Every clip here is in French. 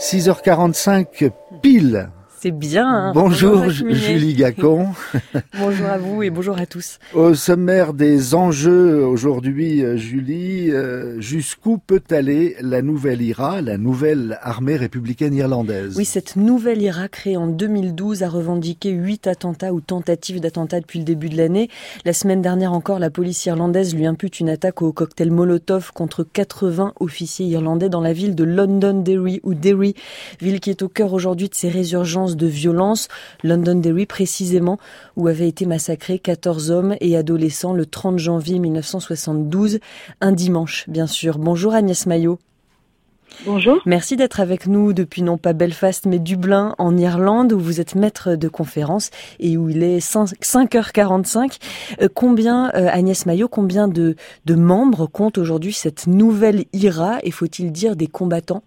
6h45 pile. C'est bien. Hein. Bonjour Julie Gacon. Bonjour à vous et bonjour à tous. Au sommaire des enjeux aujourd'hui, Julie, jusqu'où peut aller la nouvelle IRA, la nouvelle armée républicaine irlandaise? Oui, cette nouvelle IRA créée en 2012 a revendiqué 8 attentats ou tentatives d'attentats depuis le début de l'année. La semaine dernière encore, la police irlandaise lui impute une attaque au cocktail Molotov contre 80 officiers irlandais dans la ville de Londonderry ou Derry, ville qui est au cœur aujourd'hui de ces résurgences de violence. Londonderry précisément, où avaient été massacrés 14 hommes et adolescents le 30 janvier 1972, un dimanche bien sûr. Bonjour Agnès Maillot. Bonjour. Merci d'être avec nous depuis non pas Belfast mais Dublin en Irlande où vous êtes maître de conférence et où il est 5h45. Agnès Maillot, combien de membres compte aujourd'hui cette nouvelle IRA et faut-il dire des combattants?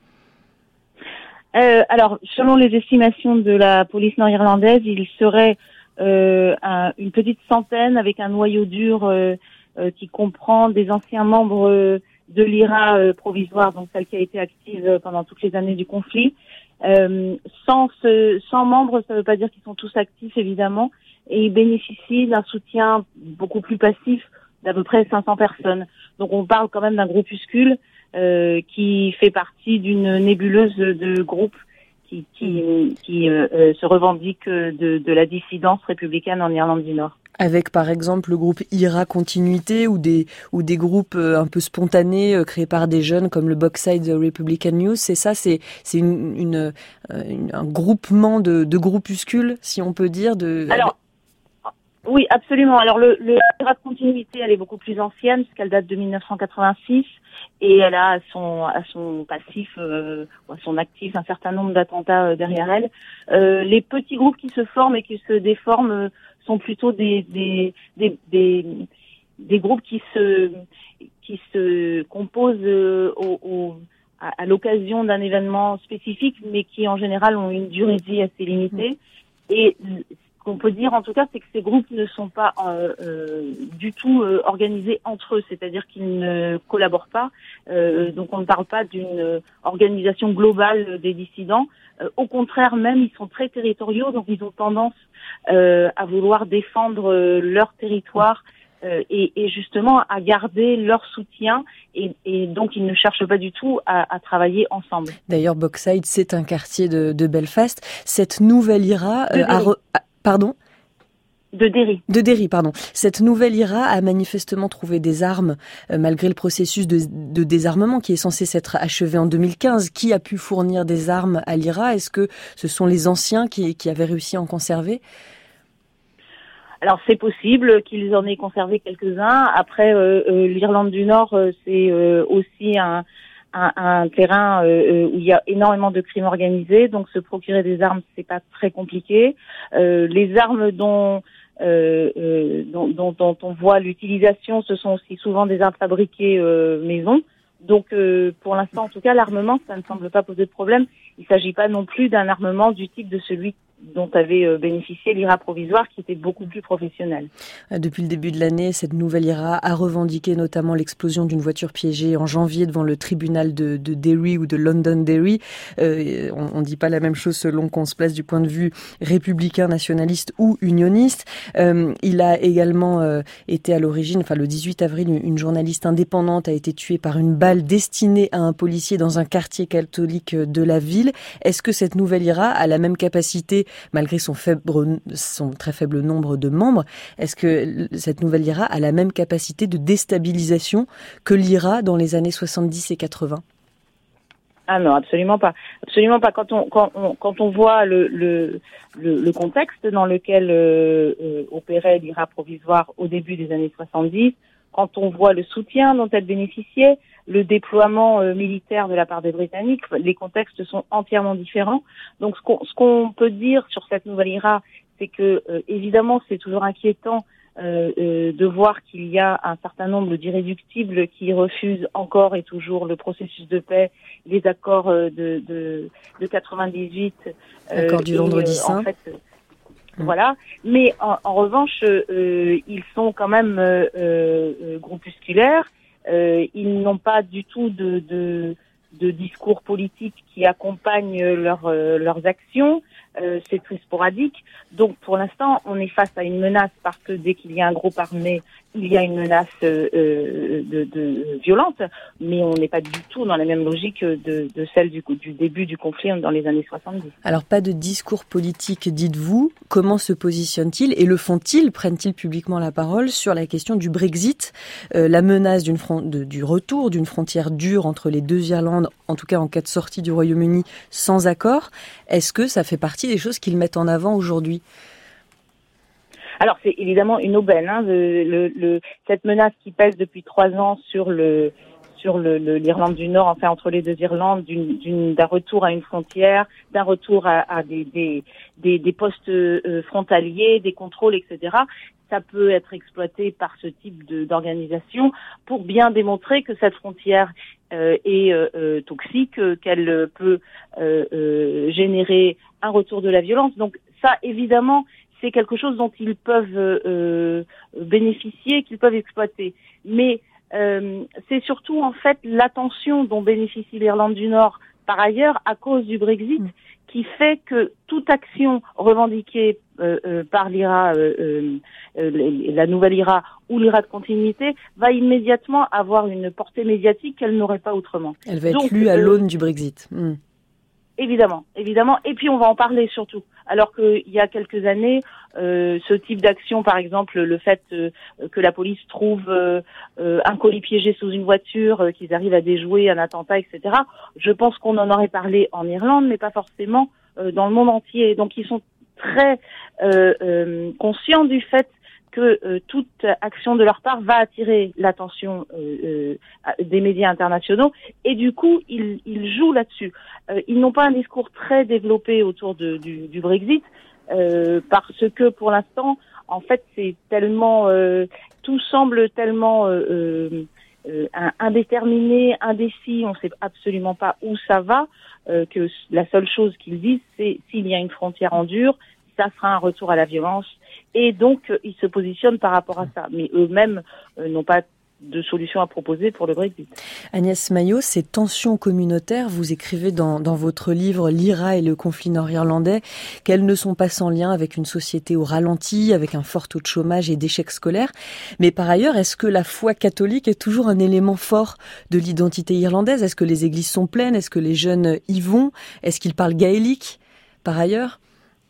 Alors, selon les estimations de la police nord-irlandaise, il serait une petite centaine avec un noyau dur qui comprend des anciens membres de l'IRA provisoire, donc celle qui a été active pendant toutes les années du conflit. 100 membres, ça ne veut pas dire qu'ils sont tous actifs, évidemment, et ils bénéficient d'un soutien beaucoup plus passif d'à peu près 500 personnes. Donc on parle quand même d'un groupuscule qui fait partie d'une nébuleuse de groupes qui se revendiquent de la dissidence républicaine en Irlande du Nord. Avec par exemple le groupe IRA Continuité ou des groupes un peu spontanés créés par des jeunes comme le Boxside Republican News, c'est ça, c'est un groupement de groupuscules, si on peut dire. Alors, oui, absolument. Alors le IRA Continuité, elle est beaucoup plus ancienne puisqu'elle date de 1986 et elle a à son passif ou à son actif un certain nombre d'attentats derrière elle. Les petits groupes qui se forment et qui se déforment sont plutôt des groupes qui se composent à l'occasion d'un événement spécifique, mais qui en général ont une durée de vie assez limitée. Et ce qu'on peut dire en tout cas, c'est que ces groupes ne sont pas du tout organisés entre eux, c'est-à-dire qu'ils ne collaborent pas. Donc on ne parle pas d'une organisation globale des dissidents. Au contraire, même, ils sont très territoriaux, donc ils ont tendance à vouloir défendre leur territoire et justement à garder leur soutien et donc ils ne cherchent pas du tout à travailler ensemble. D'ailleurs, Boxside, c'est un quartier de Belfast. Cette nouvelle IRA Pardon ? De Derry, pardon. Cette nouvelle IRA a manifestement trouvé des armes malgré le processus de désarmement qui est censé s'être achevé en 2015. Qui a pu fournir des armes à l'IRA? Est-ce que ce sont les anciens qui avaient réussi à en conserver? Alors c'est possible qu'ils en aient conservé quelques-uns. Après, l'Irlande du Nord, c'est aussi un terrain où il y a énormément de crimes organisés, donc se procurer des armes, c'est pas très compliqué. Les armes dont on voit l'utilisation, ce sont aussi souvent des armes fabriquées maison. Donc pour l'instant, en tout cas, l'armement, ça ne semble pas poser de problème. Il ne s'agit pas non plus d'un armement du type de celui dont avait bénéficié l'IRA provisoire, qui était beaucoup plus professionnel. Depuis le début de l'année, cette nouvelle IRA a revendiqué notamment l'explosion d'une voiture piégée en janvier devant le tribunal de Derry ou de Londonderry. On ne dit pas la même chose selon qu'on se place du point de vue républicain, nationaliste ou unioniste. Il a également été à l'origine, le 18 avril, une journaliste indépendante a été tuée par une balle destinée à un policier dans un quartier catholique de la ville. Est-ce que cette nouvelle IRA a la même capacité, malgré son très faible nombre de membres, est-ce que cette nouvelle IRA a la même capacité de déstabilisation que l'IRA dans les années 70 et 80? Ah non, absolument pas. Absolument pas. Quand on voit le contexte dans lequel opérait l'IRA provisoire au début des années 70, quand on voit le soutien dont elle bénéficiait, le déploiement militaire de la part des Britanniques, les contextes sont entièrement différents. Donc ce qu'on peut dire sur cette nouvelle IRA, c'est que évidemment c'est toujours inquiétant de voir qu'il y a un certain nombre d'irréductibles qui refusent encore et toujours le processus de paix, les accords de 98. L'accord du Vendredi Saint. En fait, voilà. Mais en revanche, ils sont quand même groupusculaires. Ils n'ont pas du tout de de discours politiques qui accompagnent leurs actions. C'est très sporadique. Donc pour l'instant, on est face à une menace parce que dès qu'il y a un groupe armé, il y a une menace de violente, mais on n'est pas du tout dans la même logique de celle du début du conflit dans les années 70. Alors pas de discours politique, dites-vous. Comment se positionnent-ils et le font-ils? Prennent-ils publiquement la parole sur la question du Brexit, la menace du retour d'une frontière dure entre les deux Irlandes, en tout cas en cas de sortie du Royaume-Uni sans accord? Est-ce que ça fait partie des choses qu'ils mettent en avant aujourd'hui? Alors c'est évidemment une aubaine, cette menace qui pèse depuis 3 ans sur l'Irlande du Nord, enfin entre les deux Irlandes, d'un retour à une frontière, d'un retour à des postes frontaliers, des contrôles, etc. Ça peut être exploité par ce type d'organisation pour bien démontrer que cette frontière est toxique, qu'elle peut générer un retour de la violence. Donc ça, évidemment, c'est quelque chose dont ils peuvent bénéficier, qu'ils peuvent exploiter. Mais c'est surtout en fait l'attention dont bénéficie l'Irlande du Nord par ailleurs à cause du Brexit qui fait que toute action revendiquée par l'IRA, la nouvelle IRA ou l'IRA de continuité va immédiatement avoir une portée médiatique qu'elle n'aurait pas autrement. Elle va être lue à l'aune du Brexit. Évidemment. Et puis on va en parler surtout. Alors qu'il y a quelques années, ce type d'action, par exemple, le fait que la police trouve un colis piégé sous une voiture, qu'ils arrivent à déjouer un attentat, etc. Je pense qu'on en aurait parlé en Irlande, mais pas forcément dans le monde entier. Donc ils sont très conscients du fait que toute action de leur part va attirer l'attention des médias internationaux et du coup ils jouent là-dessus. Ils n'ont pas un discours très développé autour du Brexit parce que pour l'instant en fait c'est tellement tout semble tellement indéterminé, indécis, on ne sait absolument pas où ça va, que la seule chose qu'ils disent c'est s'il y a une frontière en dur, ça sera un retour à la violence. Et donc, ils se positionnent par rapport à ça. Mais eux-mêmes n'ont pas de solution à proposer pour le Brexit. Agnès Maillot, ces tensions communautaires, vous écrivez dans votre livre l'IRA et le conflit nord-irlandais, qu'elles ne sont pas sans lien avec une société au ralenti, avec un fort taux de chômage et d'échecs scolaires. Mais par ailleurs, est-ce que la foi catholique est toujours un élément fort de l'identité irlandaise? Est-ce que les églises sont pleines? Est-ce que les jeunes y vont? Est-ce qu'ils parlent gaélique, par ailleurs?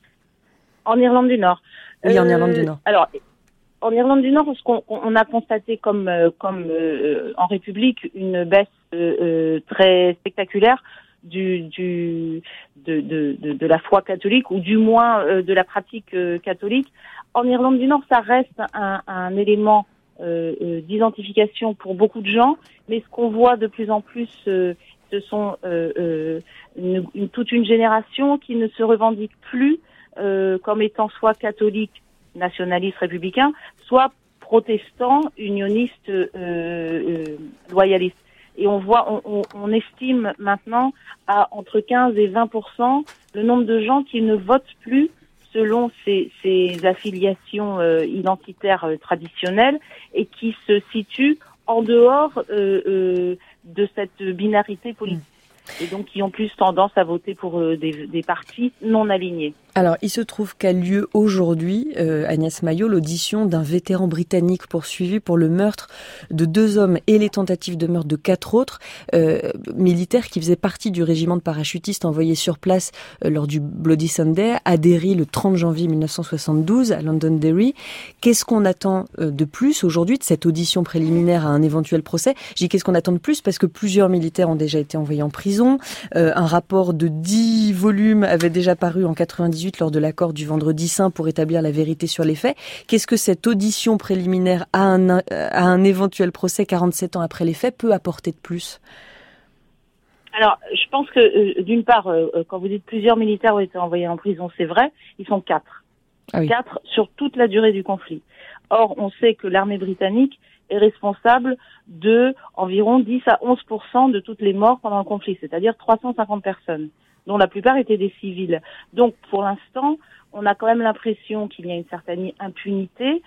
En Irlande du Nord. Oui, en Irlande du Nord. Alors, en Irlande du Nord, ce qu'on a constaté comme en République une baisse très spectaculaire de la foi catholique ou du moins de la pratique catholique. En Irlande du Nord, ça reste un élément d'identification pour beaucoup de gens, mais ce qu'on voit de plus en plus, ce sont toute une génération qui ne se revendique plus comme étant soit catholique, nationaliste, républicain, soit protestant, unioniste, loyaliste. Et on estime maintenant à entre 15 et 20% le nombre de gens qui ne votent plus selon ces affiliations identitaires traditionnelles et qui se situent en dehors de cette binarité politique. Et donc qui ont plus tendance à voter pour des partis non alignés. Alors, il se trouve qu'a lieu aujourd'hui, Agnès Maillot, l'audition d'un vétéran britannique poursuivi pour le meurtre de 2 hommes et les tentatives de meurtre de 4 autres militaires qui faisaient partie du régiment de parachutistes envoyé sur place lors du Bloody Sunday à Derry le 30 janvier 1972 à Londonderry. Qu'est-ce qu'on attend de plus aujourd'hui de cette audition préliminaire à un éventuel procès? Je dis qu'est-ce qu'on attend de plus parce que plusieurs militaires ont déjà été envoyés en prison. Un rapport de 10 volumes avait déjà paru en 98 lors de l'accord du Vendredi Saint pour établir la vérité sur les faits. Qu'est-ce que cette audition préliminaire à un éventuel procès 47 ans après les faits peut apporter de plus? Alors, je pense que d'une part, quand vous dites plusieurs militaires ont été envoyés en prison, c'est vrai, ils sont 4. Ah oui. 4 sur toute la durée du conflit. Or, on sait que l'armée britannique est responsable de environ 10 à 11% de toutes les morts pendant le conflit, c'est-à-dire 350 personnes, dont la plupart étaient des civils. Donc, pour l'instant, on a quand même l'impression qu'il y a une certaine impunité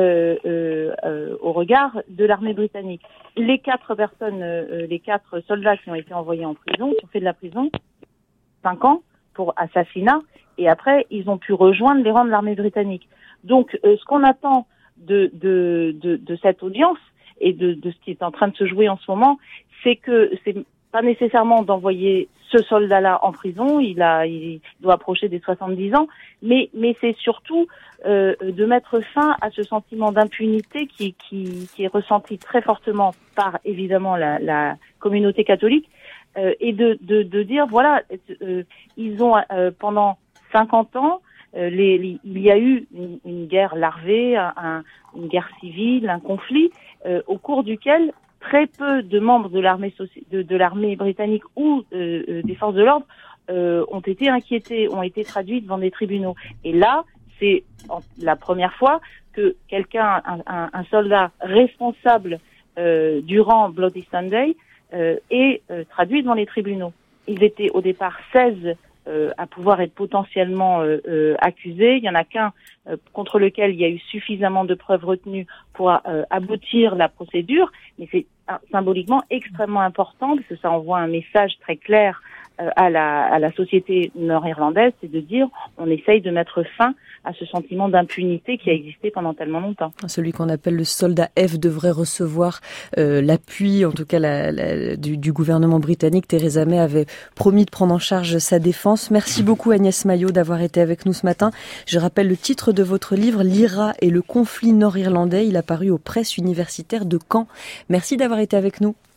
au regard de l'armée britannique. Les 4 soldats qui ont été envoyés en prison, qui ont fait de la prison 5 ans pour assassinat, et après, ils ont pu rejoindre les rangs de l'armée britannique. Donc, ce qu'on attend de cette audience et de ce qui est en train de se jouer en ce moment, c'est que c'est pas nécessairement d'envoyer ce soldat-là en prison, il doit approcher des 70 ans, mais c'est surtout de mettre fin à ce sentiment d'impunité qui est ressenti très fortement par évidemment la communauté catholique, et de dire voilà, ils ont pendant 50 ans il y a eu une guerre larvée, une guerre civile, un conflit au cours duquel très peu de membres de l'armée britannique ou des forces de l'ordre ont été inquiétés, ont été traduits devant des tribunaux. Et là, c'est la première fois que quelqu'un, un soldat responsable durant Bloody Sunday, est traduit devant les tribunaux. Ils étaient au départ 16 à pouvoir être potentiellement accusés. Il y en a qu'un contre lequel il y a eu suffisamment de preuves retenues pour aboutir la procédure, mais c'est symboliquement extrêmement important parce que ça envoie un message très clair à la société nord-irlandaise, c'est de dire on essaye de mettre fin à ce sentiment d'impunité qui a existé pendant tellement longtemps. Celui qu'on appelle le soldat F devrait recevoir l'appui, en tout cas du gouvernement britannique. Theresa May avait promis de prendre en charge sa défense. Merci beaucoup Agnès Maillot d'avoir été avec nous ce matin. Je rappelle le titre de votre livre, L'IRA et le conflit nord-irlandais. Il a paru aux presses universitaires de Caen. Merci d'avoir été avec nous.